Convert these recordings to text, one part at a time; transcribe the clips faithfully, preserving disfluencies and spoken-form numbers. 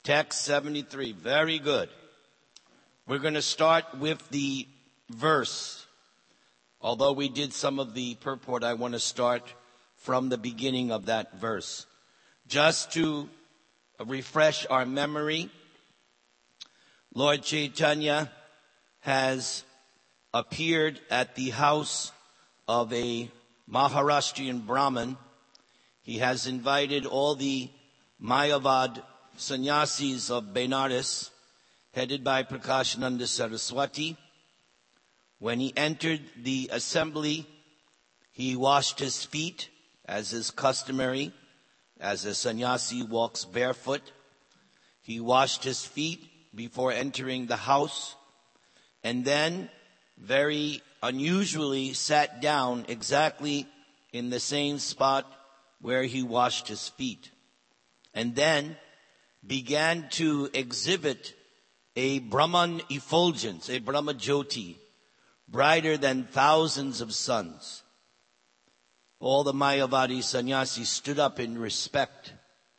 Text seventy-three. Very good. We're going to start with the verse. Although we did some of the purport, I want to start from the beginning of that verse. Just to refresh our memory, Lord Chaitanya has appeared at the house of a Maharashtrian Brahmin. He has invited all the Mayavad sannyasis of Benares, headed by Prakashananda Saraswati. When he entered the assembly, he washed his feet, as is customary, as a sannyasi walks barefoot. He washed his feet before entering the house, and then, very unusually, sat down exactly in the same spot where he washed his feet, and then began to exhibit a Brahman effulgence, a Brahma Jyoti, brighter than thousands of suns. All the Mayavadi sannyasis stood up in respect,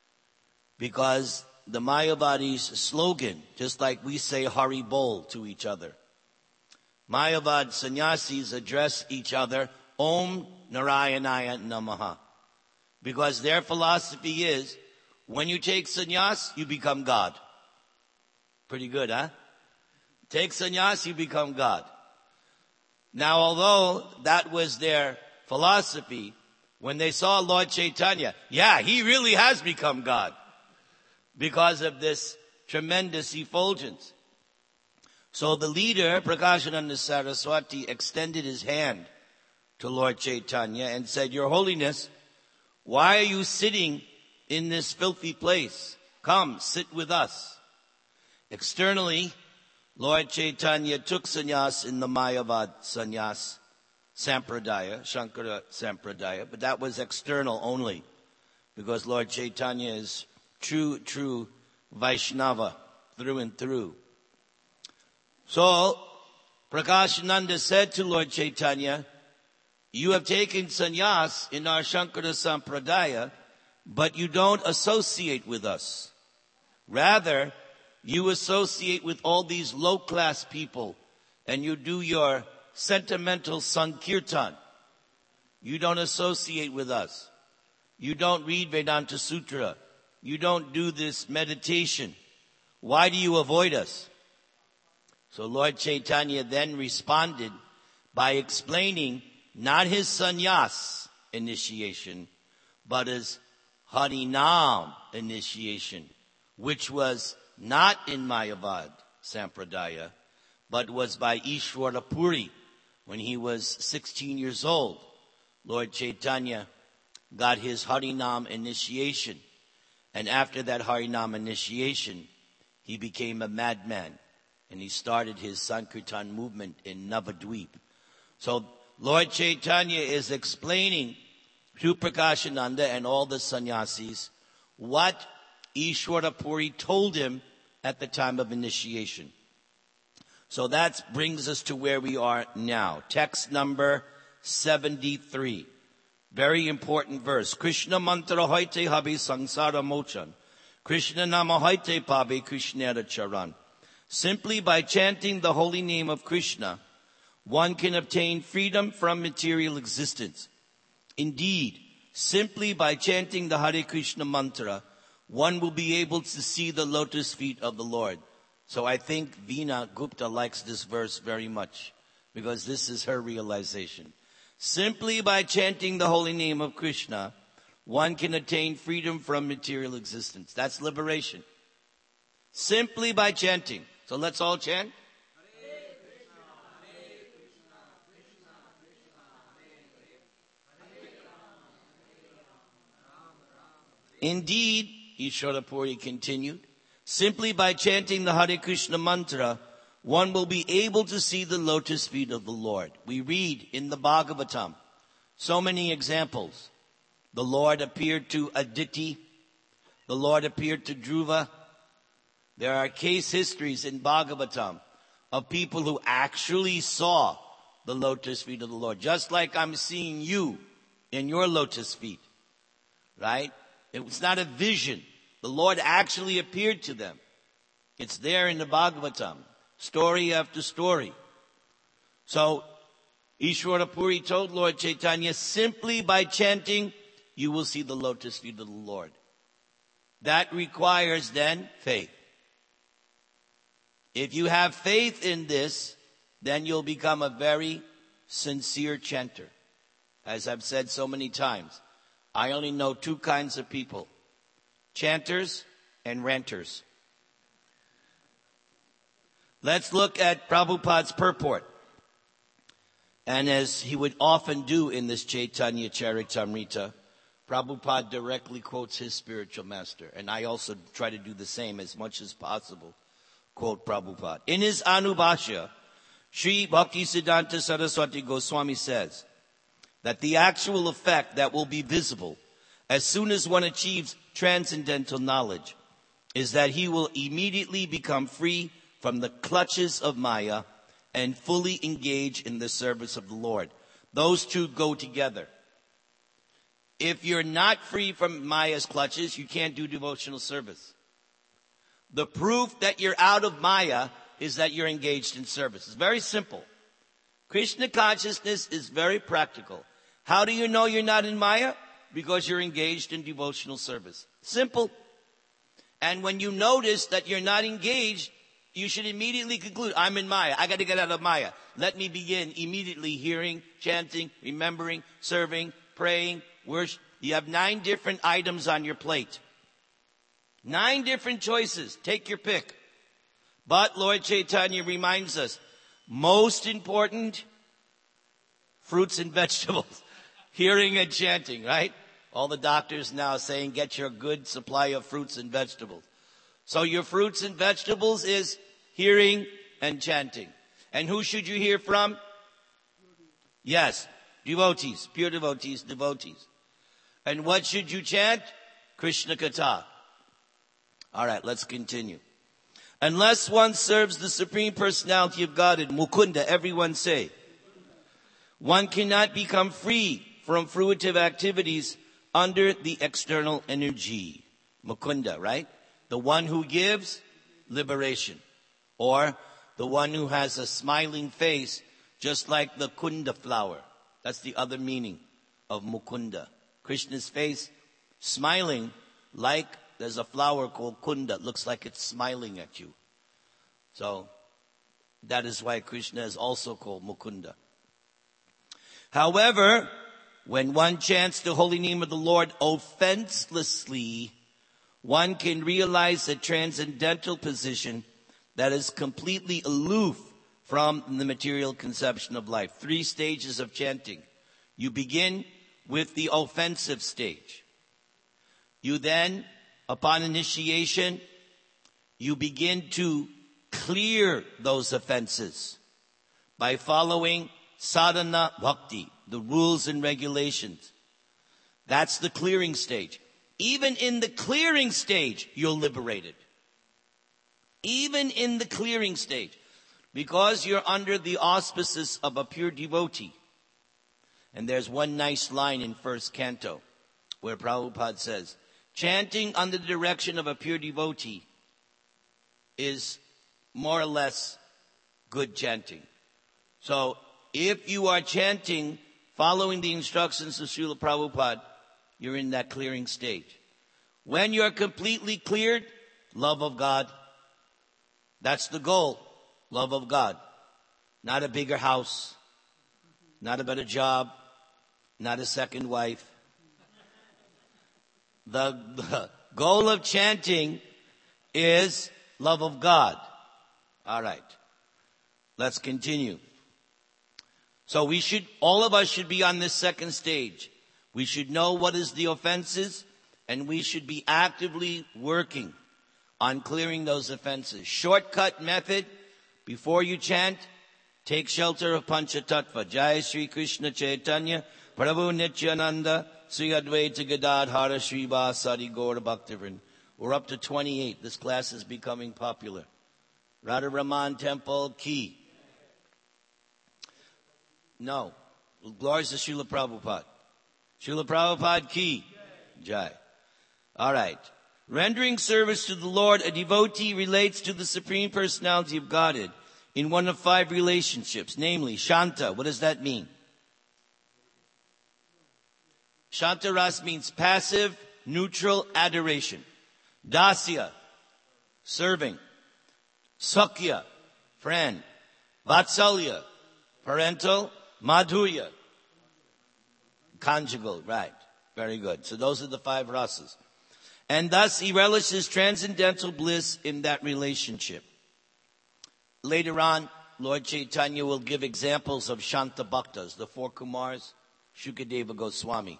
because the Mayavadi's slogan, just like we say Hari Bol to each other, Mayavad sannyasis address each other, Om Narayanaya Namaha, because their philosophy is, when you take sannyas, you become God. Pretty good, huh? Take sannyas, you become God. Now, although that was their philosophy, when they saw Lord Chaitanya, yeah, he really has become God because of this tremendous effulgence. So the leader, Prakashananda Saraswati, extended his hand to Lord Chaitanya and said, Your Holiness, why are you sitting in this filthy place? Come, sit with us. Externally, Lord Chaitanya took sannyas in the Mayavad sannyas sampradaya, Shankara sampradaya, but that was external only, because Lord Chaitanya is true, true Vaishnava through and through. So, Prakashananda said to Lord Chaitanya, you have taken sannyas in our Shankara sampradaya, but you don't associate with us. Rather, you associate with all these low-class people, and you do your sentimental sankirtan. You don't associate with us. You don't read Vedanta Sutra. You don't do this meditation. Why do you avoid us? So Lord Chaitanya then responded by explaining not his sannyas initiation, but his Harinam initiation, which was not in Mayavad Sampradaya, but was by Ishwara Puri. When he was sixteen years old, Lord Chaitanya got his Harinam initiation. And after that Harinam initiation, he became a madman. And he started his Sankirtan movement in Navadvip. So Lord Chaitanya is explaining to Prakashananda and all the sannyasis what Ishwara Puri told him at the time of initiation. So that brings us to where we are now. Text number seventy-three. Very important verse. Krishna mantra hoite habi sangsara mochan. Krishna nama hoite pabe Krishnera charan. Simply by chanting the holy name of Krishna, one can obtain freedom from material existence. Indeed, simply by chanting the Hare Krishna mantra, one will be able to see the lotus feet of the Lord. So I think Veena Gupta likes this verse very much, because this is her realization. Simply by chanting the holy name of Krishna, one can attain freedom from material existence. That's liberation. Simply by chanting. So let's all chant. Indeed, Ishwara Puri continued, simply by chanting the Hare Krishna mantra, one will be able to see the lotus feet of the Lord. We read in the Bhagavatam so many examples. The Lord appeared to Aditi. The Lord appeared to Dhruva. There are case histories in Bhagavatam of people who actually saw the lotus feet of the Lord, just like I'm seeing you in your lotus feet, right? It's not a vision. The Lord actually appeared to them. It's there in the Bhagavatam, story after story. So, Ishwara Puri told Lord Chaitanya, simply by chanting, you will see the lotus feet of the Lord. That requires then faith. If you have faith in this, then you'll become a very sincere chanter. As I've said so many times, I only know two kinds of people, chanters and ranters. Let's look at Prabhupada's purport. And as he would often do in this Chaitanya Charitamrita, Prabhupada directly quotes his spiritual master. And I also try to do the same as much as possible. Quote Prabhupada. In his Anubhashya, Sri Bhaktisiddhanta Saraswati Goswami says that the actual effect that will be visible as soon as one achieves transcendental knowledge is that he will immediately become free from the clutches of Maya and fully engage in the service of the Lord. Those two go together. If you're not free from Maya's clutches, you can't do devotional service. The proof that you're out of Maya is that you're engaged in service. It's very simple. Krishna consciousness is very practical. How do you know you're not in Maya? Because you're engaged in devotional service. Simple. And when you notice that you're not engaged, you should immediately conclude, I'm in Maya. I got to get out of Maya. Let me begin immediately hearing, chanting, remembering, serving, praying, worship. You have nine different items on your plate. Nine different choices. Take your pick. But Lord Chaitanya reminds us, most important, fruits and vegetables. Hearing and chanting, right? All the doctors now saying get your good supply of fruits and vegetables. So your fruits and vegetables is hearing and chanting. And who should you hear from? Yes, devotees, pure devotees, devotees. And what should you chant? Krishna Katha. All right, let's continue. Unless one serves the Supreme Personality of Godhead, Mukunda, everyone say, one cannot become free from fruitive activities under the external energy. Mukunda, right? The one who gives, liberation. Or the one who has a smiling face, just like the Kunda flower. That's the other meaning of Mukunda. Krishna's face, smiling like there's a flower called Kunda. It looks like it's smiling at you. So, that is why Krishna is also called Mukunda. However, when one chants the holy name of the Lord offenselessly, one can realize a transcendental position that is completely aloof from the material conception of life. Three stages of chanting. You begin with the offensive stage. You then, upon initiation, you begin to clear those offenses by following sadhana bhakti, the rules and regulations. That's the clearing stage. Even in the clearing stage, you're liberated. Even in the clearing stage. Because you're under the auspices of a pure devotee. And there's one nice line in first canto where Prabhupada says, chanting under the direction of a pure devotee is more or less good chanting. So, if you are chanting, following the instructions of Srila Prabhupada, you're in that clearing stage. When you're completely cleared, love of God. That's the goal. Love of God. Not a bigger house. Not a better job. Not a second wife. The, the goal of chanting is love of God. All right. Let's continue. So we should, all of us should be on this second stage. We should know what is the offenses, and we should be actively working on clearing those offenses. Shortcut method, before you chant, take shelter of Panchatattva. Jai Sri Krishna Chaitanya, Prabhu Nityananda, Sri Advaita Gadadhara, Sri Vasari Gaura Bhaktivinoda. We're up to twenty-eight. This class is becoming popular. Radha Raman Temple, Key. No. Glories to Srila Prabhupada. Srila Prabhupada Ki. Jai. All right. Rendering service to the Lord, a devotee relates to the Supreme Personality of Godhead in one of five relationships, namely Shanta. What does that mean? Shanta Ras means passive, neutral adoration. Dasya, serving. Sakya, friend. Vatsalya, parental. Madhurya, conjugal, right. Very good. So those are the five rasas. And thus he relishes transcendental bliss in that relationship. Later on, Lord Chaitanya will give examples of Shanta Bhaktas, the four Kumars, Shukadeva Goswami.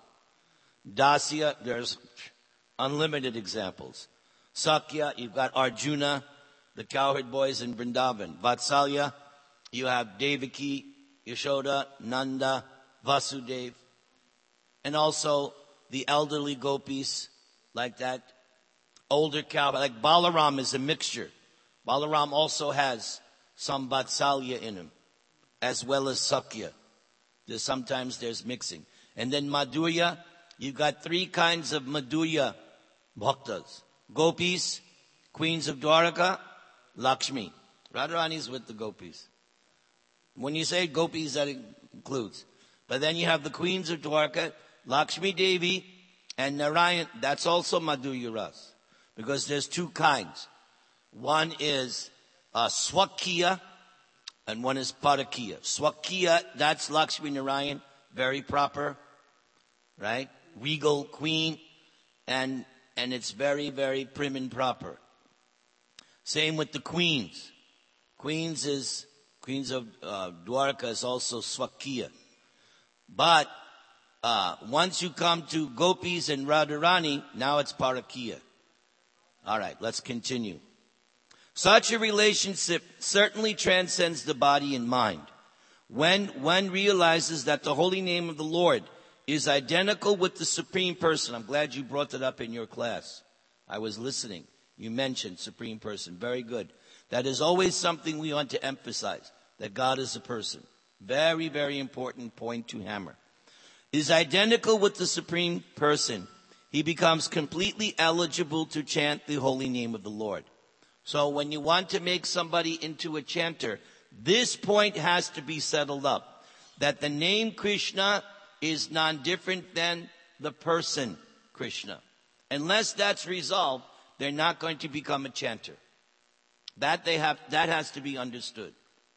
Dasya, there's unlimited examples. Sakya, you've got Arjuna, the cowherd boys in Vrindavan. Vatsalya, you have Devaki, Yashoda, Nanda, Vasudev, and also the elderly gopis, like that. Older cow, like Balaram is a mixture. Balaram also has some Vatsalya in him, as well as Sakya. There's, sometimes there's mixing. And then Madhurya, you've got three kinds of Madhurya bhaktas. Gopis, queens of Dwaraka, Lakshmi. Radharani's with the gopis. When you say gopis, that includes. But then you have the queens of Dwarka, Lakshmi Devi, and Narayan. That's also Madhurya Ras. Because there's two kinds. One is uh, Swakya, and one is Parakiya. Swakya, that's Lakshmi Narayan, very proper, right? Regal queen, and and it's very, very prim and proper. Same with the queens. Queens is... Queens of uh, Dwarka is also Swakya. But uh, once you come to Gopis and Radharani, now it's Parakiya. All right, let's continue. Such a relationship certainly transcends the body and mind. When one realizes that the holy name of the Lord is identical with the Supreme Person. I'm glad you brought that up in your class. I was listening. You mentioned Supreme Person. Very good. That is always something we want to emphasize, that God is a person. Very, very important point to hammer. Is identical with the Supreme Person. He becomes completely eligible to chant the holy name of the Lord. So when you want to make somebody into a chanter, this point has to be settled up. That the name Krishna is non-different than the person Krishna. Unless that's resolved, they're not going to become a chanter. That they have, that has to be understood.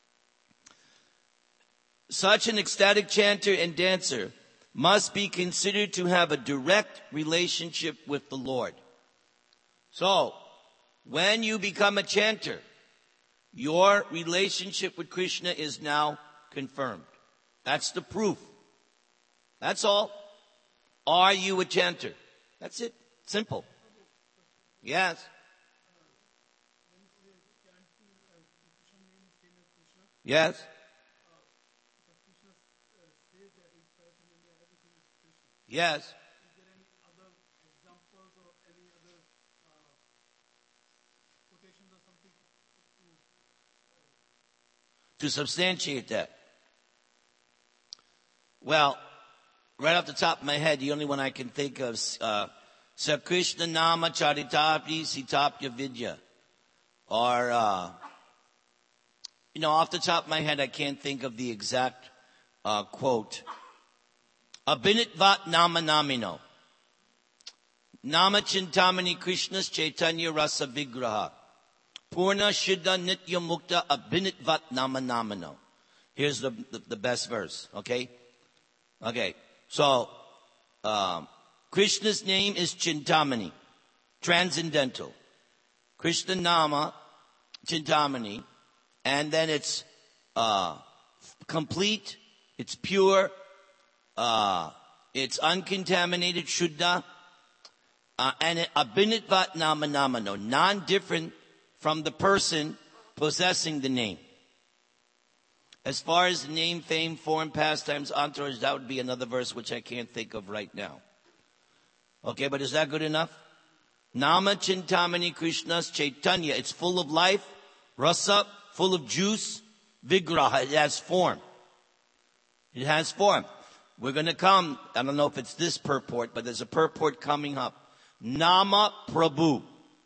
Such an ecstatic chanter and dancer must be considered to have a direct relationship with the Lord. So, when you become a chanter, your relationship with Krishna is now confirmed. That's the proof. That's all. Are you a chanter? That's it. Simple. Yes. Yes. Yes. To substantiate that? Well, right off the top of my head, the only one I can think of is uh, Sa Krishna Nama Charitapti Sitapya Vidya. Or, uh, you know, off the top of my head, I can't think of the exact uh, quote. Abhinitvat Nama Namino. Nama Chintamani Krishna's Chaitanya Rasa Vigraha. Purna Shiddha Nitya Mukta Abhinitvat Nama Namino. Here's the, the, the best verse, okay? Okay, so um, Krishna's name is Chintamani, transcendental. Krishna Nama, Chintamani, and then it's uh, complete, it's pure, uh, it's uncontaminated, Shuddha, uh, and it, Abhinitvat Nama Namano, non-different from the person possessing the name. As far as the name, fame, form, pastimes, entourage, that would be another verse which I can't think of right now. Okay, but is that good enough? Nama Chintamani Krishna's Chaitanya. It's full of life, rasa, full of juice, vigraha. It has form. It has form. We're going to come, I don't know if it's this purport, but there's a purport coming up. Nama Prabhu.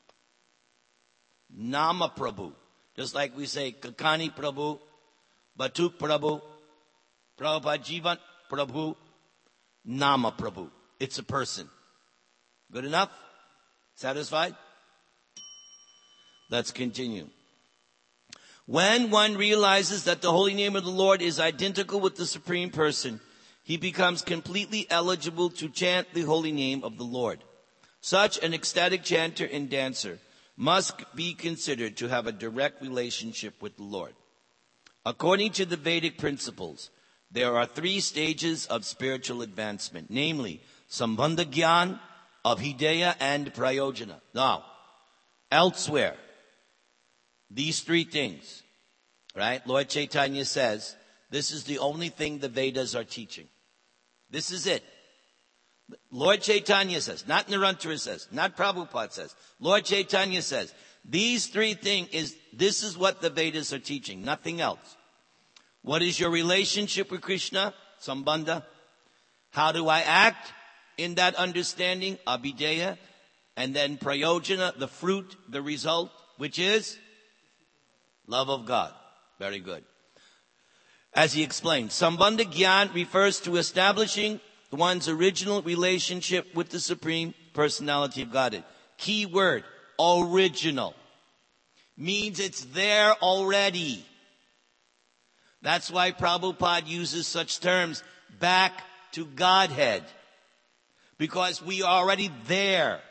Nama Prabhu. Just like we say Kakani Prabhu, Batuk Prabhu, Prabhupada Jivan Prabhu, Nama Prabhu. It's a person. Good enough? Satisfied? Let's continue. When one realizes that the holy name of the Lord is identical with the Supreme Person, he becomes completely eligible to chant the holy name of the Lord. Such an ecstatic chanter and dancer must be considered to have a direct relationship with the Lord. According to the Vedic principles, there are three stages of spiritual advancement, namely Sambandha Gyan, Abhideya, and Prayojana. Now, elsewhere, these three things, right? Lord Chaitanya says, this is the only thing the Vedas are teaching. This is it. Lord Chaitanya says, not Narantara says, not Prabhupada says. Lord Chaitanya says, these three things is, this is what the Vedas are teaching, nothing else. What is your relationship with Krishna? Sambandha. How do I act in that understanding? Abhideya. And then Prayojana, the fruit, the result, which is love of God. Very good. As he explained, Sambandha Gyan refers to establishing one's original relationship with the Supreme Personality of Godhead. Key word, original. Means it's there already. That's why Prabhupada uses such terms, back to Godhead. Because we are already there.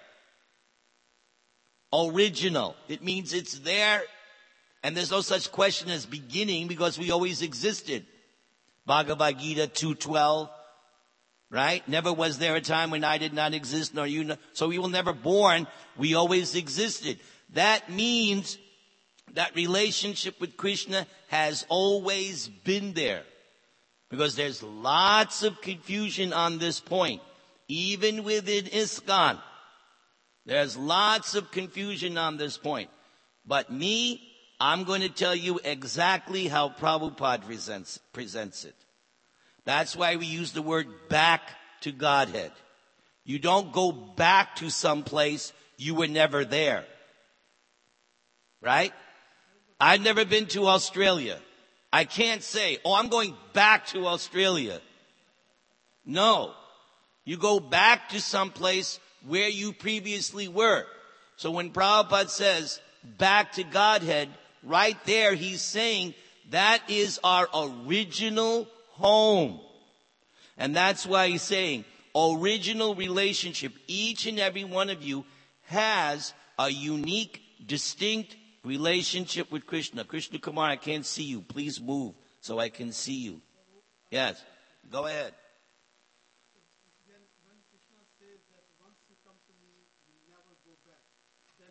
Original. It means it's there, and there's no such question as beginning because we always existed. Bhagavad Gita two twelve. Right? Never was there a time when I did not exist, nor you. Know. So we were never born. We always existed. That means that relationship with Krishna has always been there. Because there's lots of confusion on this point. Even within ISKCON. There's lots of confusion on this point. But me, I'm going to tell you exactly how Prabhupada presents, presents it. That's why we use the word back to Godhead. You don't go back to some place you were never there. Right? I've never been to Australia. I can't say, oh, I'm going back to Australia. No. You go back to some place where you previously were. So when Prabhupada says back to Godhead, right there he's saying that is our original home. And that's why he's saying original relationship. Each and every one of you has a unique, distinct relationship with Krishna. Krishna Kumar, I can't see you. Please move so I can see you. Yes. Go ahead. When, when Krishna says that once you come to me, you never go back, then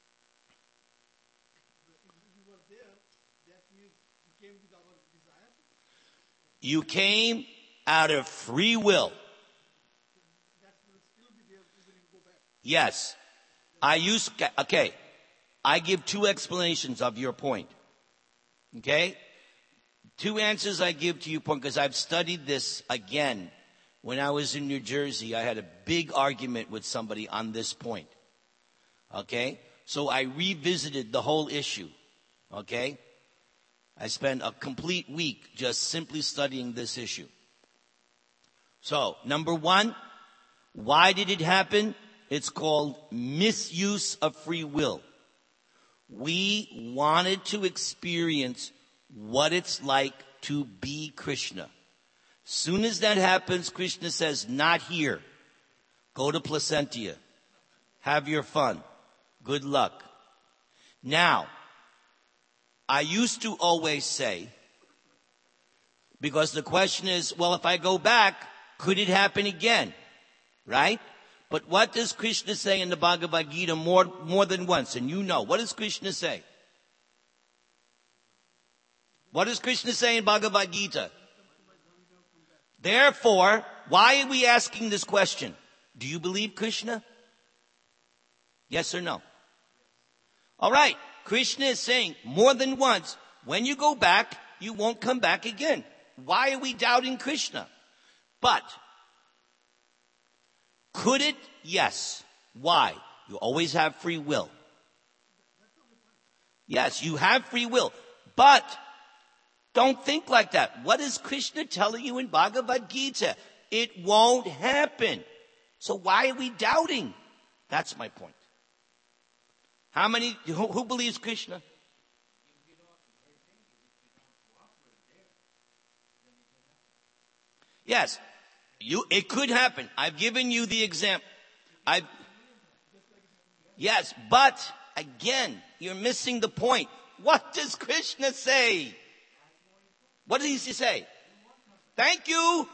if you were there, that means you came with our desire. You came out of free will. That will still be there even if you go back. Yes. I use, okay. I give two explanations of your point. Okay? Two answers I give to your point because I've studied this again. When I was in New Jersey, I had a big argument with somebody on this point. Okay? So I revisited the whole issue. Okay? I spent a complete week just simply studying this issue. So, number one, why did it happen? It's called misuse of free will. We wanted to experience what it's like to be Krishna. Soon as that happens, Krishna says, not here. Go to Placentia. Have your fun. Good luck. Now, I used to always say, because the question is, well, if I go back, could it happen again? Right? But what does Krishna say in the Bhagavad Gita more, more than once? And you know, what does Krishna say? What does Krishna say in Bhagavad Gita? Therefore, why are we asking this question? Do you believe Krishna? Yes or no? All right. Krishna is saying more than once, when you go back, you won't come back again. Why are we doubting Krishna? But, could it? Yes. Why? You always have free will. Yes, you have free will. But don't think like that. What is Krishna telling you in Bhagavad Gita? It won't happen. So why are we doubting? That's my point. How many, who, who believes Krishna? Yes, you, it could happen. I've given you the example. I've, yes, but again, you're missing the point. What does Krishna say? What does he say? Thank you.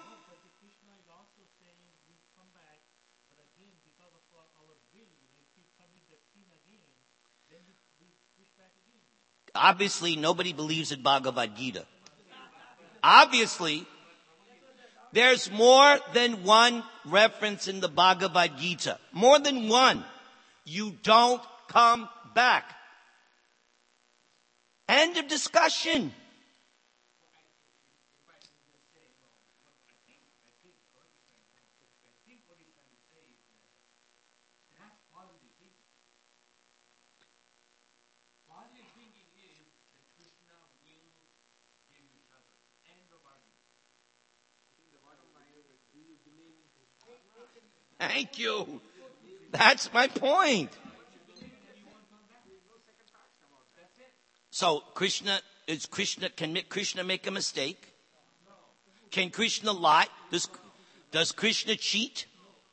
Obviously, nobody believes in Bhagavad Gita. Obviously, there's more than one reference in the Bhagavad Gita. More than one. You don't come back. End of discussion. Thank you. That's my point. So Krishna is Krishna. Can Krishna make a mistake? Can Krishna lie? Does does Krishna cheat?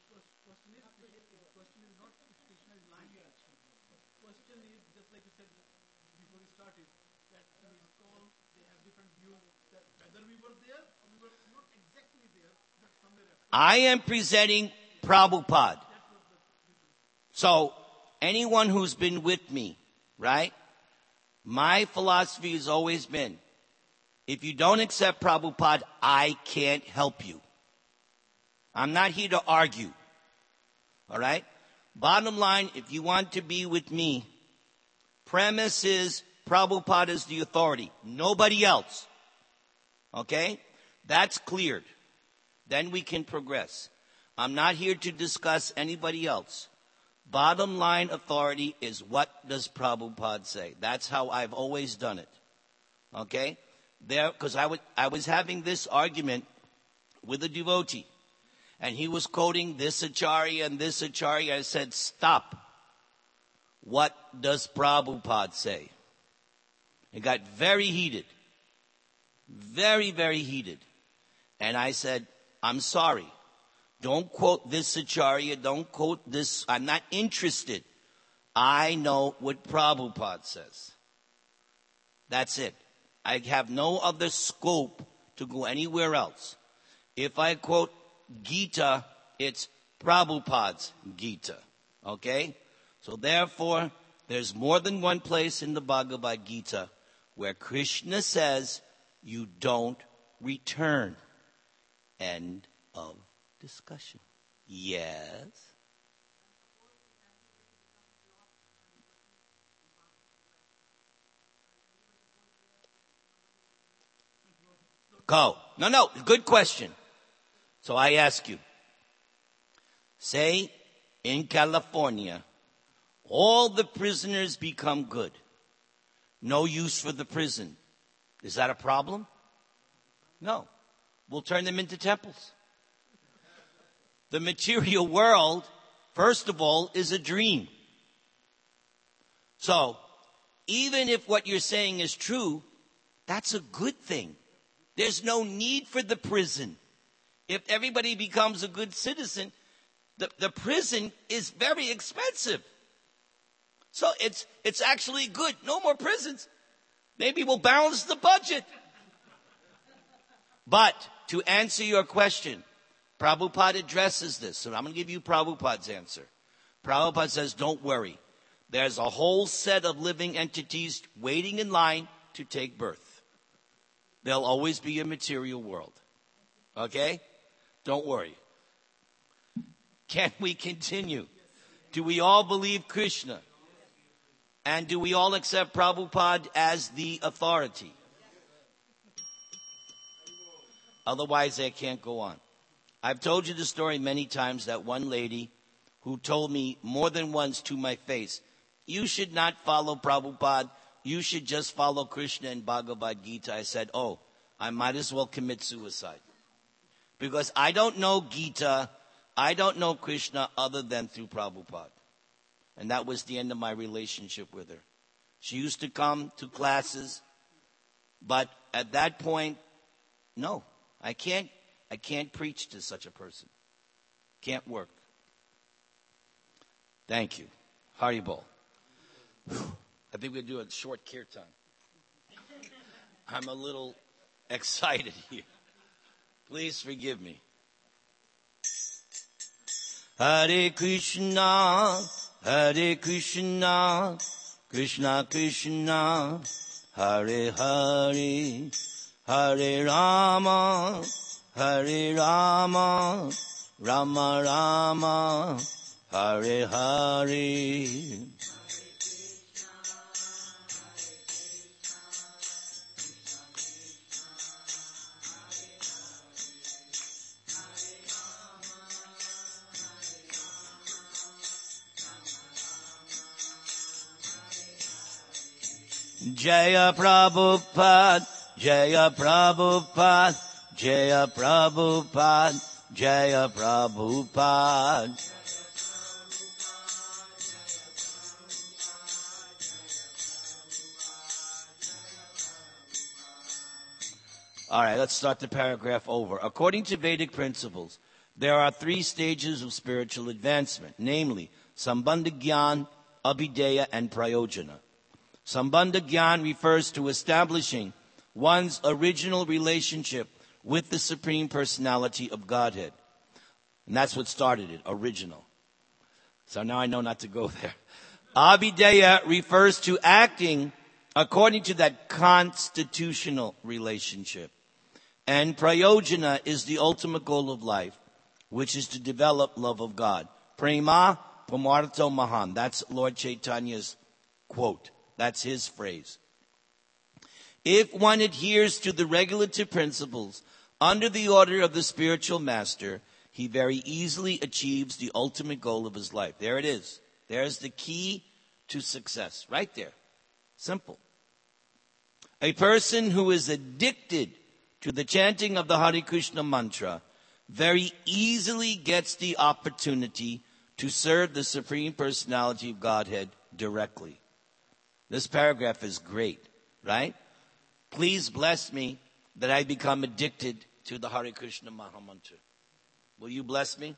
I am presenting Prabhupada. So, anyone who's been with me, right? My philosophy has always been, if you don't accept Prabhupada, I can't help you. I'm not here to argue. Alright? Bottom line, if you want to be with me, premise is Prabhupada is the authority. Nobody else. Okay? That's cleared. Then we can progress. I'm not here to discuss anybody else. Bottom line authority is what does Prabhupada say. That's how I've always done it. Okay? There, because I, I was having this argument with a devotee. And he was quoting this Acharya and this Acharya. I said, stop. What does Prabhupada say? It got very heated. Very, very heated. And I said, I'm sorry. Don't quote this Acharya. Don't quote this. I'm not interested. I know what Prabhupada says. That's it. I have no other scope to go anywhere else. If I quote Gita, it's Prabhupada's Gita. Okay? So therefore, there's more than one place in the Bhagavad Gita where Krishna says, you don't return. End of discussion. Yes? Go. No, no, good question. So I ask you, say in California, all the prisoners become good. No use for the prison. Is that a problem? No. We'll turn them into temples. The material world, first of all, is a dream. So, even if what you're saying is true, that's a good thing. There's no need for the prison. If everybody becomes a good citizen, the, the prison is very expensive. So it's, it's actually good. No more prisons. Maybe we'll balance the budget. But to answer your question, Prabhupada addresses this. So I'm going to give you Prabhupada's answer. Prabhupada says, don't worry. There's a whole set of living entities waiting in line to take birth. There'll always be a material world. Okay? Don't worry. Can we continue? Do we all believe Krishna? And do we all accept Prabhupada as the authority? Otherwise, I can't go on. I've told you the story many times that one lady who told me more than once to my face, you should not follow Prabhupada. You should just follow Krishna and Bhagavad Gita. I said, oh, I might as well commit suicide. Because I don't know Gita, I don't know Krishna other than through Prabhupada. And that was the end of my relationship with her. She used to come to classes, but at that point, no, I can't, I can't preach to such a person. Can't work. Thank you. Haribol. I think we'll do a short kirtan. I'm a little excited here. Please forgive me. Hare Krishna, Hare Krishna, Krishna Krishna, Hare Hare, Hare Rama, Hare Rama, Rama Rama, Hare Hare. Jaya Prabhupada, Jaya Prabhupada, Jaya Prabhupada, Jaya Prabhupada. All right, let's start the paragraph over. According to Vedic principles, there are three stages of spiritual advancement, namely Sambandha Gyan, Abhideya, and Prayojana. Sambandha Gyan refers to establishing one's original relationship with the Supreme Personality of Godhead. And that's what started it, original. So now I know not to go there. Abhideya refers to acting according to that constitutional relationship. And Prayojana is the ultimate goal of life, which is to develop love of God. Prema Pamartho Mahan. That's Lord Chaitanya's quote. That's his phrase. If one adheres to the regulative principles under the order of the spiritual master, he very easily achieves the ultimate goal of his life. There it is. There's the key to success. Right there. Simple. A person who is addicted to the chanting of the Hare Krishna mantra very easily gets the opportunity to serve the Supreme Personality of Godhead directly. This paragraph is great, right? Please bless me that I become addicted to the Hare Krishna Mahamantra. Will you bless me?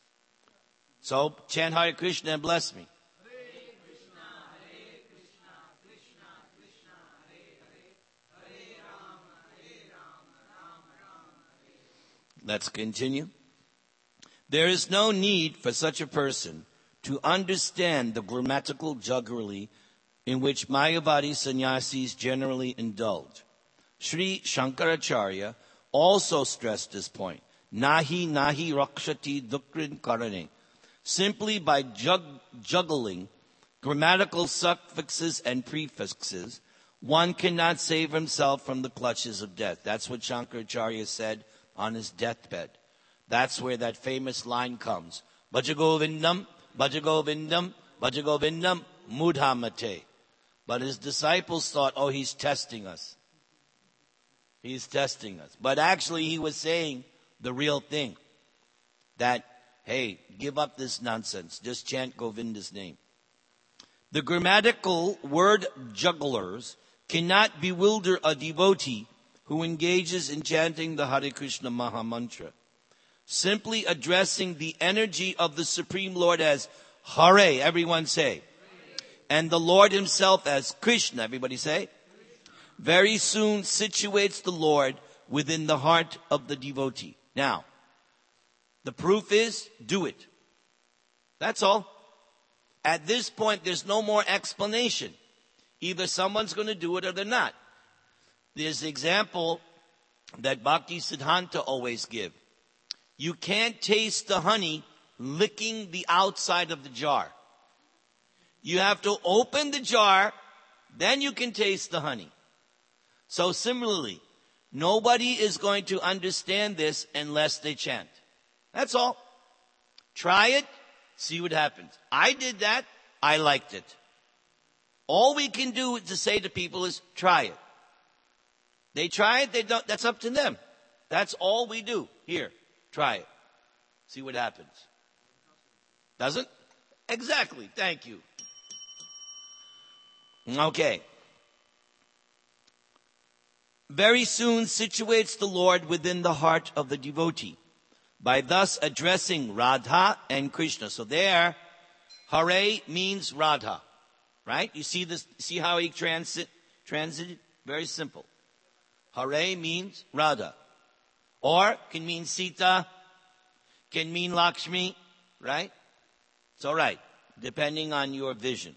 So chant Hare Krishna and bless me. Hare Krishna, Hare Krishna, Krishna Krishna, Hare Hare, Hare Rama, Hare Rama, Rama Rama, Hare. Let's continue. There is no need for such a person to understand the grammatical jugglery in which Mayavadi sannyasis generally indulge. Sri Shankaracharya also stressed this point. Nahi nahi rakshati dukrin karane. Simply by jug- juggling grammatical suffixes and prefixes, one cannot save himself from the clutches of death. That's what Shankaracharya said on his deathbed. That's where that famous line comes. Bhajagovindam, Bhajagovindam, Bhajagovindam, mudhamate. But his disciples thought, oh, he's testing us. He's testing us. But actually he was saying the real thing. That, hey, give up this nonsense. Just chant Govinda's name. The grammatical word jugglers cannot bewilder a devotee who engages in chanting the Hare Krishna Mahamantra. Simply addressing the energy of the Supreme Lord as Hare, everyone say. And the Lord himself as Krishna, everybody say. Very soon situates the Lord within the heart of the devotee. Now, the proof is, do it. That's all. At this point, there's no more explanation. Either someone's going to do it or they're not. There's the example that Bhakti Siddhanta always give. You can't taste the honey licking the outside of the jar. You have to open the jar, then you can taste the honey. So similarly, nobody is going to understand this unless they chant. That's all. Try it, See what happens. I did that. I liked it. All we can do to say to people is try it. They try it. They don't. That's up to them. That's all we do. Here, try it. See what happens. Doesn't? Exactly. Thank you. Okay. Very soon situates the Lord within the heart of the devotee by thus addressing Radha and Krishna. So there, Hare means Radha, right? You see this? See how he transit transited? Very simple. Hare means Radha, or can mean Sita, can mean Lakshmi, right? It's all right, depending on your vision.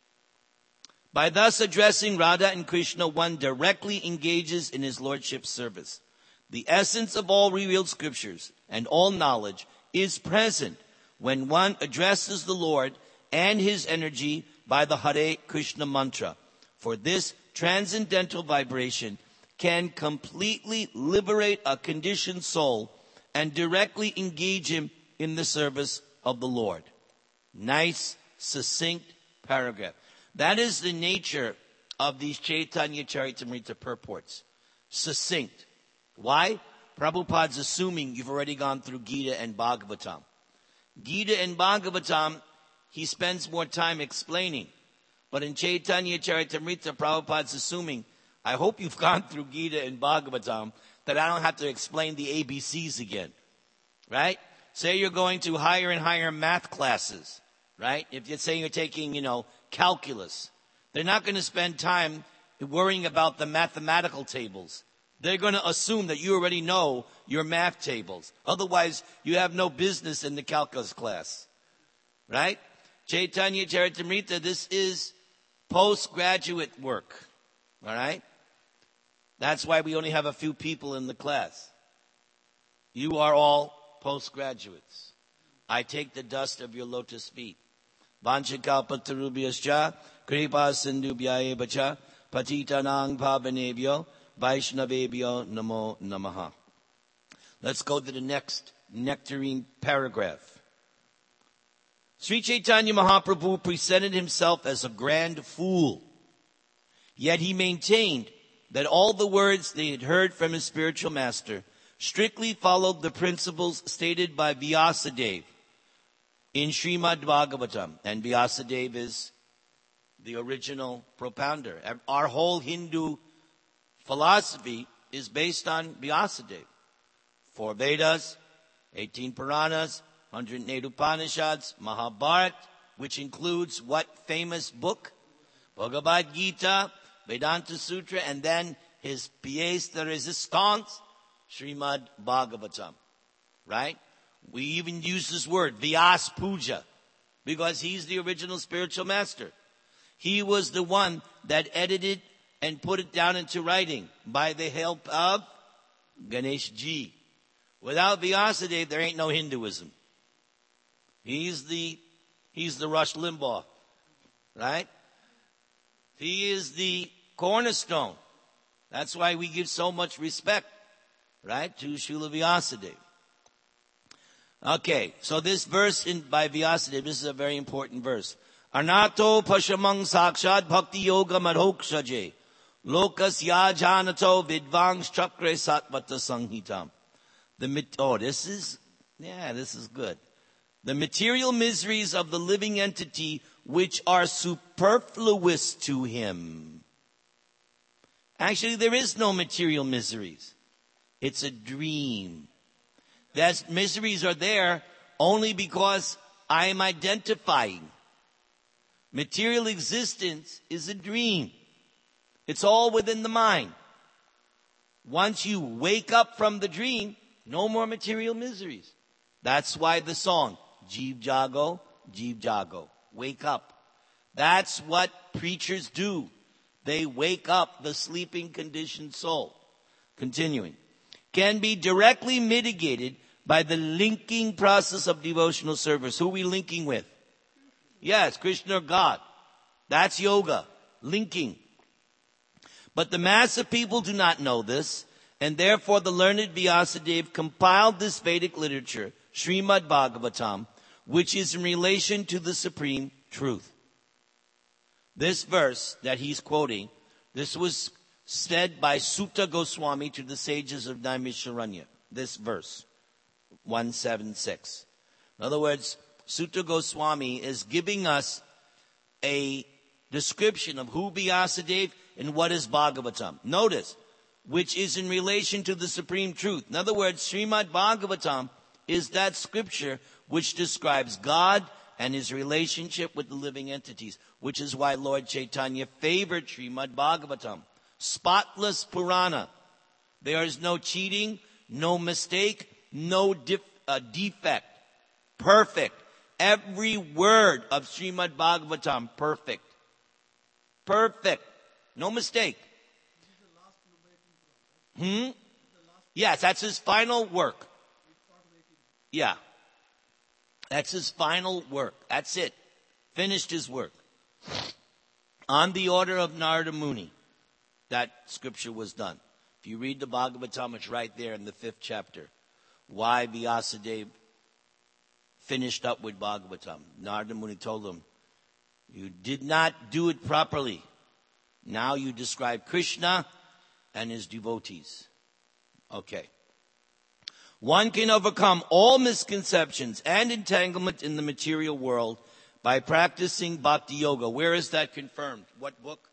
By thus addressing Radha and Krishna, one directly engages in his lordship's service. The essence of all revealed scriptures and all knowledge is present when one addresses the Lord and his energy by the Hare Krishna mantra. For this transcendental vibration can completely liberate a conditioned soul and directly engage him in the service of the Lord. Nice, succinct paragraph. That is the nature of these Chaitanya Charitamrita purports. Succinct. Why? Prabhupada's assuming you've already gone through Gita and Bhagavatam. Gita and Bhagavatam, he spends more time explaining. But in Chaitanya Charitamrita, Prabhupada's assuming, I hope you've gone through Gita and Bhagavatam, that I don't have to explain the A B Cs again. Right? Say you're going to higher and higher math classes. Right? If you're saying you're taking, you know, calculus, they're not going to spend time worrying about the mathematical tables. They're going to assume that you already know your math tables. Otherwise, you have no business in the calculus class. Right? Chaitanya Charitamrita, this is postgraduate work. All right? That's why we only have a few people in the class. You are all postgraduates. I take the dust of your lotus feet. Vanchakalpatarubhyascha kripa sindhubhya bacha patitanang pavanebhyo vaishnavebhyo namo namaha. Let's go to the next nectarine paragraph. Sri Chaitanya Mahaprabhu presented himself as a grand fool. Yet he maintained that all the words they had heard from his spiritual master strictly followed the principles stated by Vyasadeva in Srimad Bhagavatam. And Vyasadeva is the original propounder. Our whole Hindu philosophy is based on Vyasadeva. Four Vedas, eighteen Puranas, one hundred eight Upanishads, Mahabharata, which includes what famous book? Bhagavad Gita, Vedanta Sutra, and then his pièce de résistance, Srimad Bhagavatam. Right? We even use this word, Vyas Puja, because he's the original spiritual master. He was the one that edited and put it down into writing by the help of Ganesh Ji. Without Vyasadeva, there ain't no Hinduism. He's the, he's the Rush Limbaugh. Right? He is the cornerstone. That's why we give so much respect, right, to Srila Vyasadeva. Okay, so this verse in, by Vyasadeva, this is a very important verse. Anato pashamang sakshad bhakti yoga madhokshaje lokas yajanato vidvangs chakre satvata sanhitam. The, oh, this is, yeah, this is good. The material miseries of the living entity which are superfluous to him. Actually, there is no material miseries. It's a dream. That miseries are there only because I am identifying. Material existence is a dream. It's all within the mind. Once you wake up from the dream, no more material miseries. That's why the song, Jeev Jago, Jeev Jago. Wake up. That's what preachers do. They wake up the sleeping conditioned soul. Continuing. Can be directly mitigated by the linking process of devotional service. Who are we linking with? Yes, Krishna or God. That's yoga. Linking. But the mass of people do not know this, and therefore the learned Vyasadeva compiled this Vedic literature, Srimad Bhagavatam, which is in relation to the supreme truth. This verse that he's quoting, this was said by Sutta Goswami to the sages of Naimisharanya. This verse, one seventy-six. In other words, Sutta Goswami is giving us a description of who Vyasadeva and what is Bhagavatam. Notice, which is in relation to the supreme truth. In other words, Srimad Bhagavatam is that scripture which describes God and his relationship with the living entities, which is why Lord Chaitanya favored Srimad Bhagavatam. Spotless Purana. There is no cheating, no mistake, no dif- uh, defect. Perfect. Every word of Srimad Bhagavatam, perfect. Perfect. No mistake. Hmm? Yes, that's his final work. Yeah. That's his final work. That's it. Finished his work. On the order of Narada Muni, that scripture was done. If you read the Bhagavatam, it's right there in the fifth chapter. Why Vyasadeva finished up with Bhagavatam. Narada Muni told him, you did not do it properly. Now you describe Krishna and his devotees. Okay. One can overcome all misconceptions and entanglement in the material world by practicing Bhakti Yoga. Where is that confirmed? What book?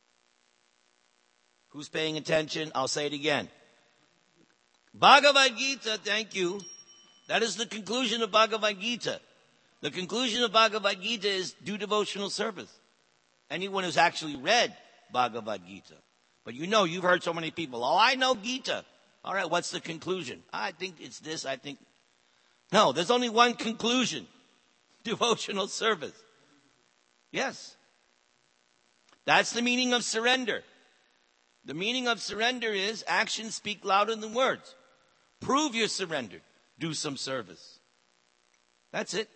Who's paying attention? I'll say it again. Bhagavad Gita, thank you. That is the conclusion of Bhagavad Gita. The conclusion of Bhagavad Gita is do devotional service. Anyone who's actually read Bhagavad Gita. But you know, you've heard so many people, oh, I know Gita. All right, what's the conclusion? I think it's this, I think. No, there's only one conclusion. Devotional service. Yes. That's the meaning of surrender. The meaning of surrender is actions speak louder than words. Prove you're surrendered. Do some service. That's it.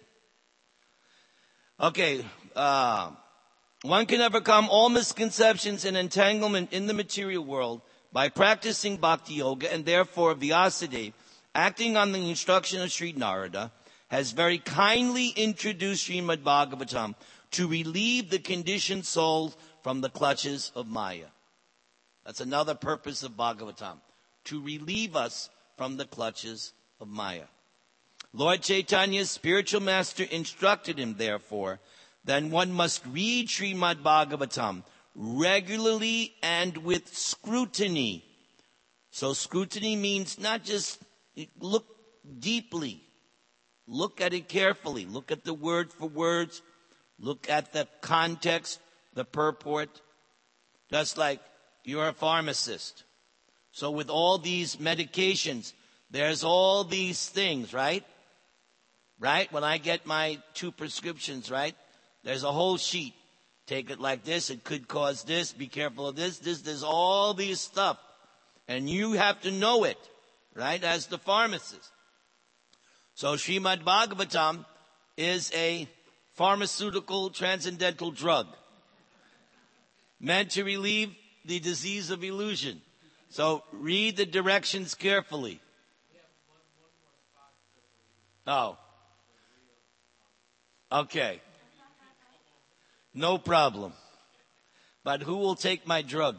Okay. Uh, one can overcome all misconceptions and entanglement in the material world by practicing Bhakti Yoga, and therefore Vyasadeva, acting on the instruction of Sri Narada, has very kindly introduced Srimad Bhagavatam to relieve the conditioned soul from the clutches of Maya. That's another purpose of Bhagavatam, to relieve us from the clutches of Maya. Lord Chaitanya's spiritual master instructed him, therefore, that one must read Srimad Bhagavatam regularly and with scrutiny. So scrutiny means not just look deeply. Look at it carefully. Look at the word for words. Look at the context, the purport. Just like you're a pharmacist. So with all these medications, there's all these things, right? Right? When I get my two prescriptions, right? There's a whole sheet. Take it like this. It could cause this. Be careful of this. This, there's all these stuff. And you have to know it, right? As the pharmacist. So Srimad Bhagavatam is a pharmaceutical transcendental drug meant to relieve the disease of illusion. So read the directions carefully. Oh. Okay. No problem. But who will take my drug?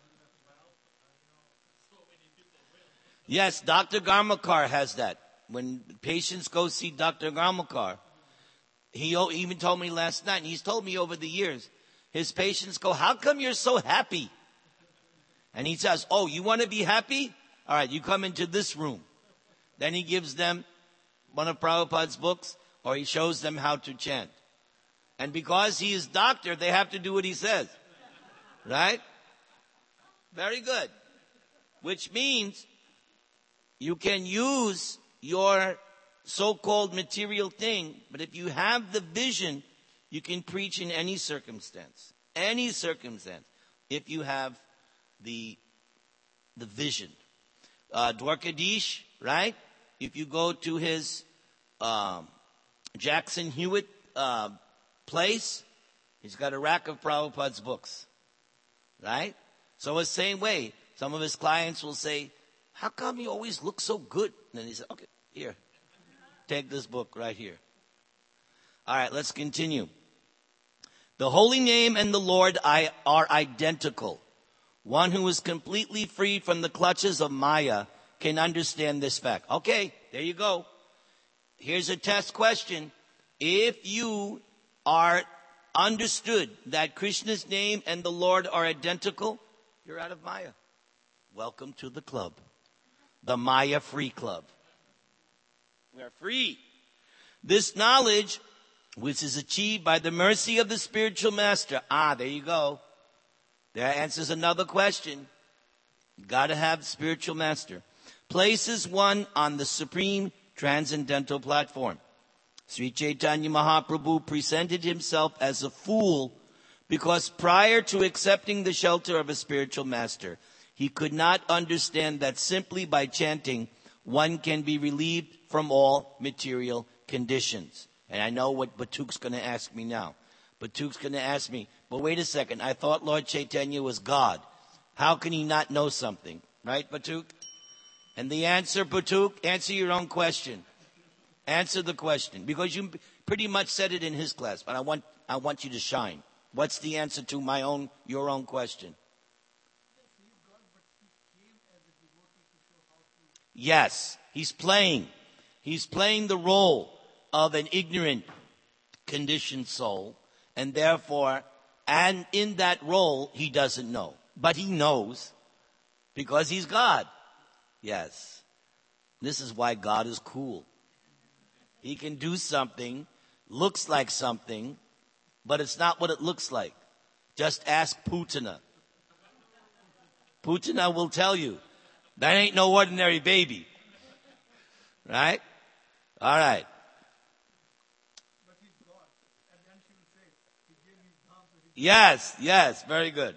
Yes, Doctor Garmakar has that. When patients go see Doctor Garmakar, he even told me last night, and he's told me over the years, his patients go, how come you're so happy? And he says, oh, you want to be happy? All right, you come into this room. Then he gives them one of Prabhupada's books, or he shows them how to chant. And because he is doctor, they have to do what he says. Right? Very good. Which means you can use your so-called material thing, but if you have the vision, you can preach in any circumstance. Any circumstance. If you have the, the vision. Uh, Dwarkadish, right? If you go to his um, Jackson Hewitt uh, place, he's got a rack of Prabhupada's books. Right? So the same way, some of his clients will say, how come you always look so good? And then he said, okay, here, take this book right here. All right, let's continue. The holy name and the Lord are identical. One who is completely free from the clutches of Maya can understand this fact. Okay, there you go. Here's a test question. If you are understood that Krishna's name and the Lord are identical, you're out of Maya. Welcome to the club. The Maya Free Club. We are free. This knowledge, which is achieved by the mercy of the spiritual master. Ah, there you go. That answers another question. You got to have spiritual master. Places one on the supreme transcendental platform. Sri Chaitanya Mahaprabhu presented himself as a fool because prior to accepting the shelter of a spiritual master, he could not understand that simply by chanting, one can be relieved from all material conditions. And I know what Batuk's going to ask me now. Batuk's going to ask me, but wait a second, I thought Lord Chaitanya was God. How can he not know something? Right, Batuk? And the answer, Batuk, answer your own question. Answer the question. Because you pretty much said it in his class, but I want I want you to shine. What's the answer to my own, your own question? Yes, he's playing. He's playing the role of an ignorant, conditioned soul, and therefore, and in that role, he doesn't know. But he knows, because he's God. Yes. This is why God is cool. He can do something, looks like something, but it's not what it looks like. Just ask Putana. Putana will tell you, that ain't no ordinary baby. Right? All right. Yes, yes, very good.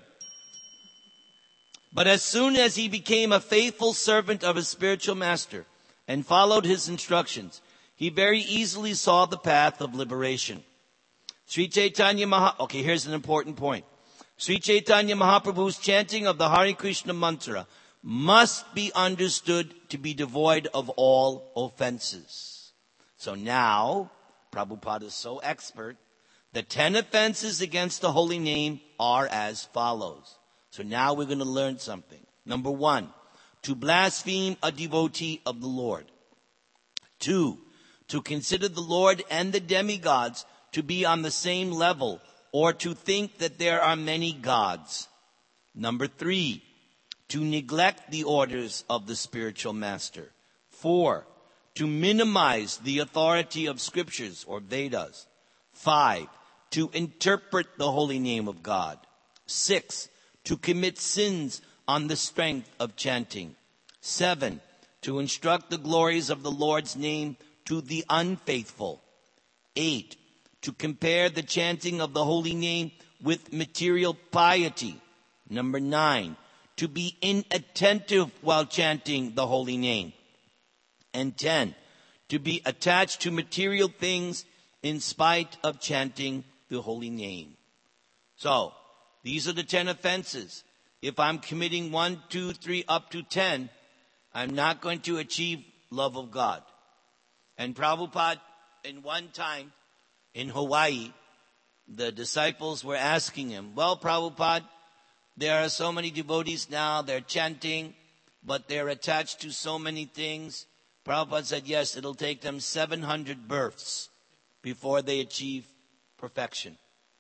But as soon as he became a faithful servant of his spiritual master and followed his instructions, he very easily saw the path of liberation. Sri Chaitanya Maha... Okay, here's an important point. Sri Chaitanya Mahaprabhu's chanting of the Hare Krishna mantra must be understood to be devoid of all offenses. So now, Prabhupada is so expert, the ten offenses against the holy name are as follows. So now we're going to learn something. Number one, to blaspheme a devotee of the Lord. Two, to consider the Lord and the demigods to be on the same level, or to think that there are many gods. Number three, to neglect the orders of the spiritual master. Four, to minimize the authority of scriptures or Vedas. Five, to interpret the holy name of God. Six, to commit sins on the strength of chanting. Seven, to instruct the glories of the Lord's name to the unfaithful. Eight, to compare the chanting of the holy name with material piety. Number nine, to be inattentive while chanting the holy name. And ten, to be attached to material things in spite of chanting the holy name. So, these are the ten offenses. If I'm committing one, two, three, up to ten, I'm not going to achieve love of God. And Prabhupada, in one time in Hawaii, the disciples were asking him, well, Prabhupada, there are so many devotees now, they're chanting, but they're attached to so many things. Prabhupada said, yes, it'll take them seven hundred births before they achieve perfection.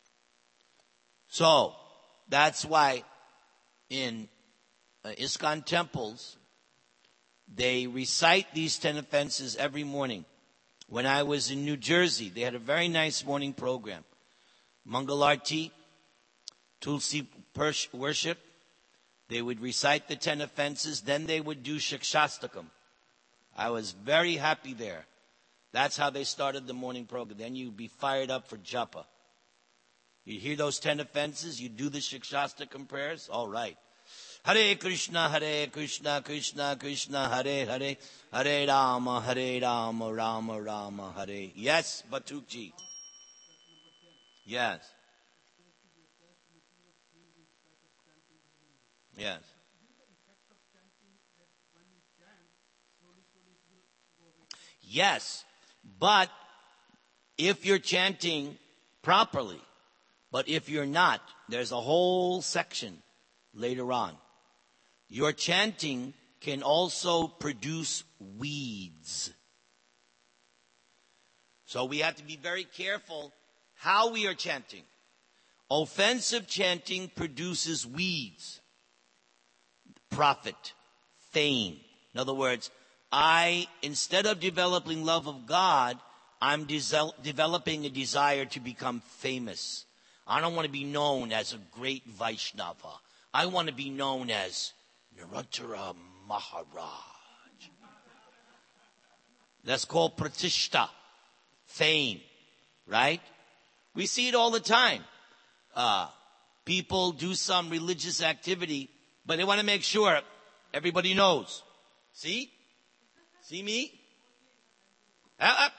So, that's why in uh, ISKCON temples, they recite these ten offenses every morning. When I was in New Jersey, they had a very nice morning program. Mangalarti, Tulsi worship. They would recite the ten offenses. Then they would do Shikshastakam. I was very happy there. That's how they started the morning program. Then you'd be fired up for japa. You hear those ten offenses, you do the Shikshastakam prayers, all right. Hare Krishna, Hare Krishna, Krishna Krishna, Hare Hare, Hare Rama, Hare Rama, Rama Rama, Hare. Yes, Batukji. Yes. Yes. Yes, but if you're chanting properly. But if you're not, there's a whole section later on. Your chanting can also produce weeds. So we have to be very careful how we are chanting. Offensive chanting produces weeds. Profit, fame. In other words, I, instead of developing love of God, I'm de- developing a desire to become famous. I don't want to be known as a great Vaishnava. I want to be known as Narantara Maharaj. That's called pratishta, fame, right? We see it all the time. Uh, people do some religious activity, but they want to make sure everybody knows. See? See me? Uh, uh.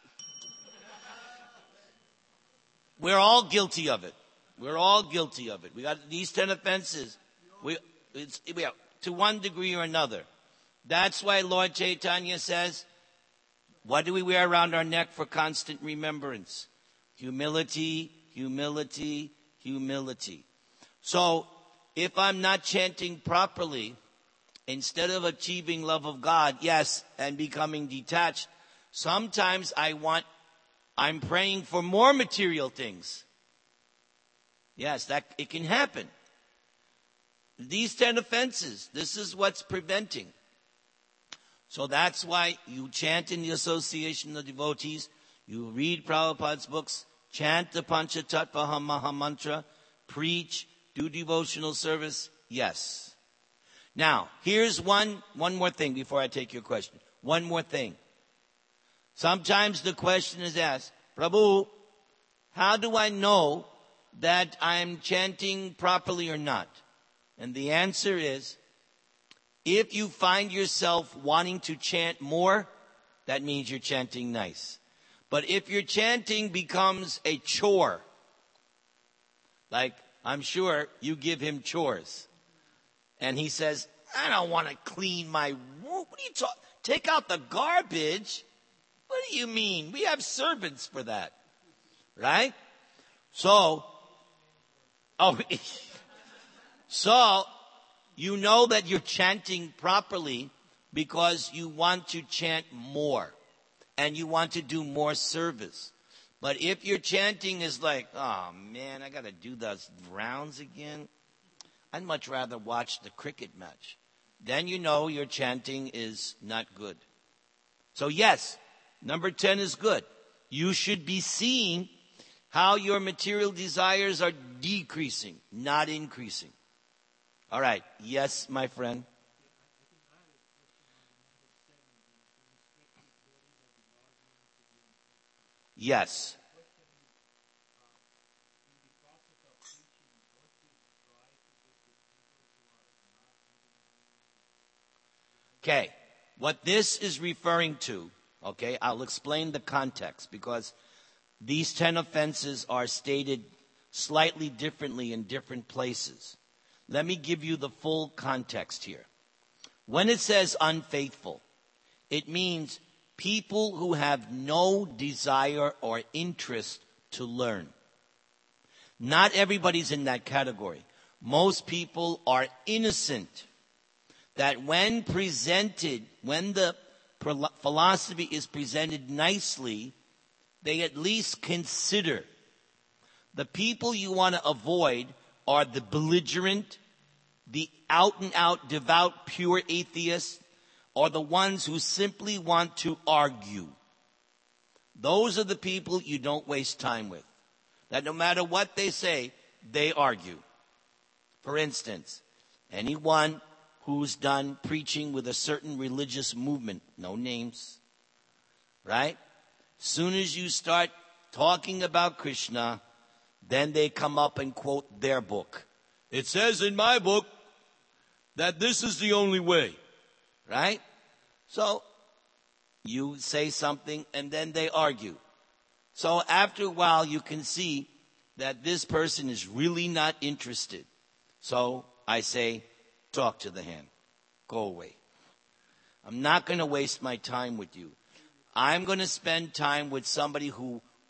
We're all guilty of it. We're all guilty of it. We got these ten offenses. We, it's, we are, to one degree or another. That's why Lord Chaitanya says, what do we wear around our neck for constant remembrance? Humility, humility, humility. So, if I'm not chanting properly, instead of achieving love of God, yes, and becoming detached, sometimes I want, I'm praying for more material things. Yes, that, it can happen. These ten offenses, this is what's preventing. So that's why you chant in the association of devotees, you read Prabhupada's books, chant the Panchatattva Maha Mantra, preach, do devotional service, yes. Now, here's one, one more thing before I take your question. One more thing. Sometimes the question is asked, Prabhu, how do I know that I'm chanting properly or not? And the answer is, if you find yourself wanting to chant more, that means you're chanting nice. But if your chanting becomes a chore, like I'm sure you give him chores, and he says, I don't want to clean my room. What are you talking? Take out the garbage? What do you mean? We have servants for that. Right? So, oh, so you know that you're chanting properly because you want to chant more and you want to do more service. But if your chanting is like, oh man, I got to do those rounds again, I'd much rather watch the cricket match. Then you know your chanting is not good. So yes, number ten is good. You should be seeing how your material desires are decreasing, not increasing. All right. Yes, my friend. Yes. Okay. What this is referring to, okay, I'll explain the context because these ten offenses are stated slightly differently in different places. Let me give you the full context here. When it says unfaithful, it means people who have no desire or interest to learn. Not everybody's in that category. Most people are innocent. That when presented, when the philosophy is presented nicely, they at least consider. The people you want to avoid are the belligerent, the out and out devout pure atheists, or the ones who simply want to argue. Those are the people you don't waste time with. That no matter what they say, they argue. For instance, anyone who's done preaching with a certain religious movement, no names, right? Soon as you start talking about Krishna, then they come up and quote their book. It says in my book that this is the only way, right? So you say something and then they argue. So after a while you can see that this person is really not interested. So I say, talk to the hand. Go away. I'm not going to waste my time with you. I'm going to spend time with somebody who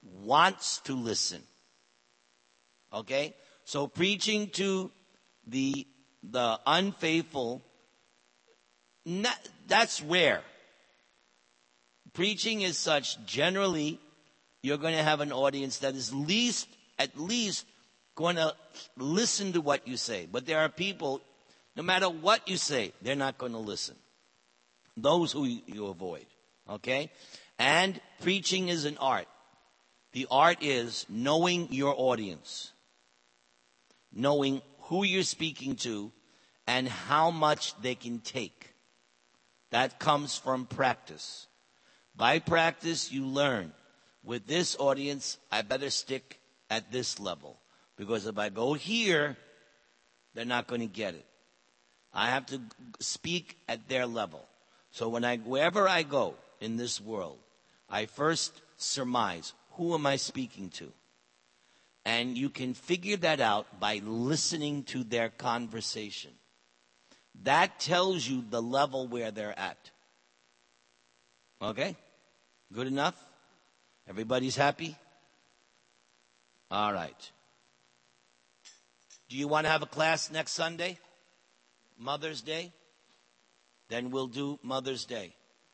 wants to listen. Okay? So preaching to the the unfaithful, not, that's rare. Preaching is such, generally, you're going to have an audience that is least, at least going to listen to what you say. But there are people, no matter what you say, they're not going to listen. Those who you avoid. Okay? And preaching is an art. The art is knowing your audience. Knowing who you're speaking to and how much they can take. That comes from practice. By practice, you learn. With this audience, I better stick at this level. Because if I go here, they're not going to get it. I have to speak at their level. So when I, wherever I go in this world, I first surmise, who am I speaking to? And you can figure that out by listening to their conversation. That tells you the level where they're at. Okay? Good enough? Everybody's happy? All right. Do you want to have a class next Sunday? Mother's Day? Then we'll do Mother's Day.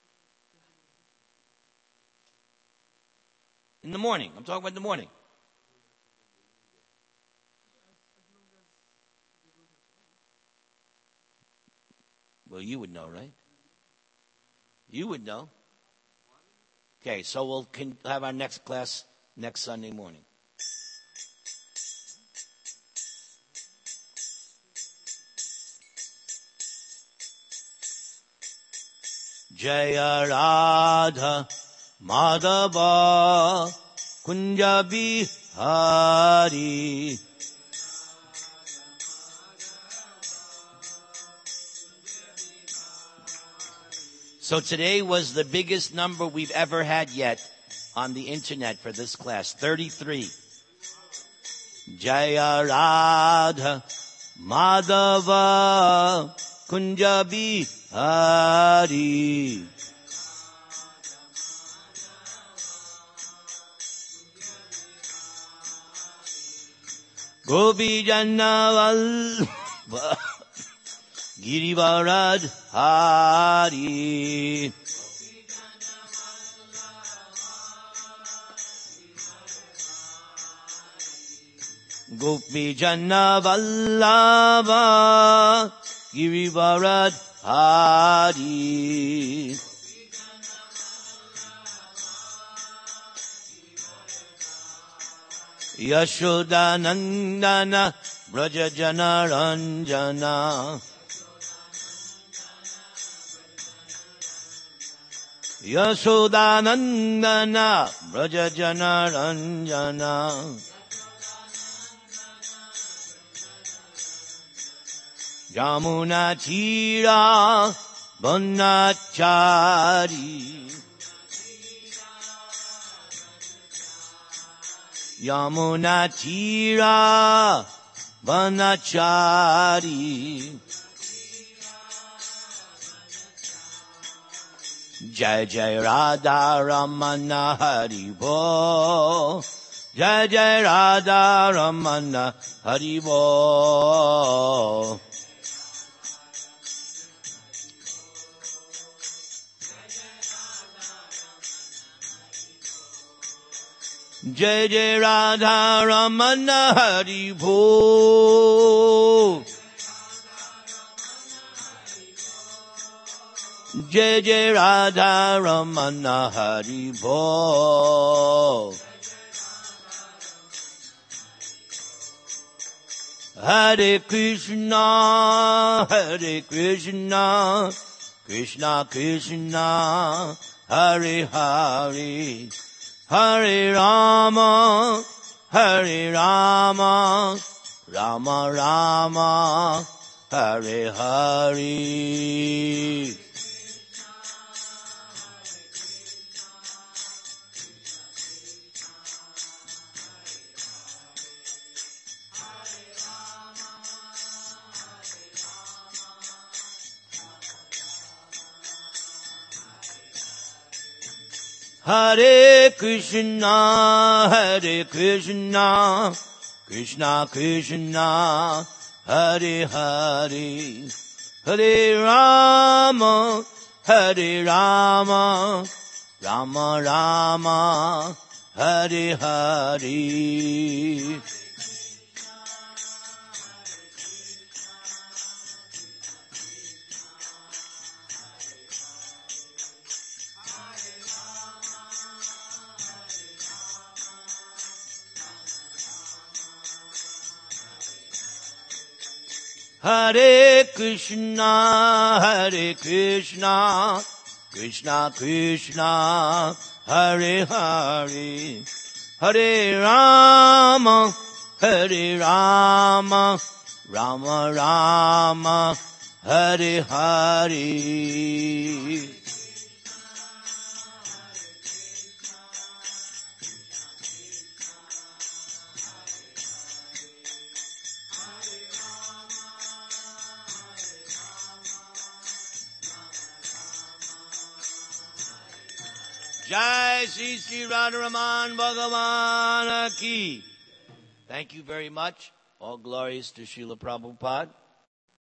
In the morning. I'm talking about in the morning. Well, you would know, right? You would know. Okay, so we'll can have our next class next Sunday morning. Jaya Radha Madhava Kunja Bihari. So today was the biggest number we've ever had yet on the internet for this class, thirty-three. Jaya Radha Madhava Kunja Bihari. Gopi Jannaval Girivarad Hari. Gopi Janna Vallabha Girivarad Hari. Yashoda Nandana Braja Jana Ranjana. Yashoda Nandana Braja Jana Ranjana. Jamuna Tira Banachari. Yamuna Tira Banachari. Jai Jai Radha Ramana Haribo. Jai Jai Radha Ramana Haribo. Jai Jai Radha Ramana Haribo. Jai Jai Radha Ramana Haribo. Hare Krishna, Hare Krishna, Krishna Krishna, Hare Hare. Hare Rama, Hare Rama, Rama Rama, Hare Hare. Hare Krishna, Hare Krishna, Krishna Krishna, Hare Hare, Hare Rama, Hare Rama, Rama Rama, Hare Hare. Hare Krishna, Hare Krishna, Krishna Krishna, Hare Hare, Hare Rama, Hare Rama, Rama Rama, Hare Hare. Jai Sri Sri Radharaman Bhagavan Ki. Thank you very much. All glories to Srila Prabhupada.